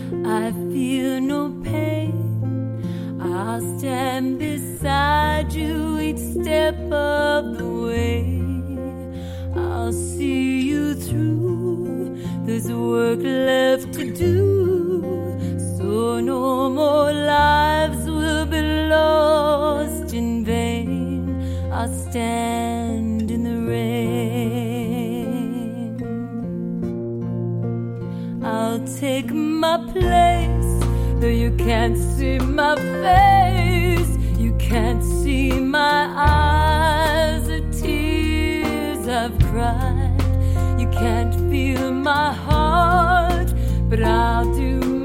I feel no pain. I'll stand beside you each step of the way. I'll see you through. There's work left to do, so no more lives will be lost in vain. I'll stand in the rain. I'll take my place, though you can't see my face. You can't see my eyes, the tears I've cried. You can't feel my heart, but I'll do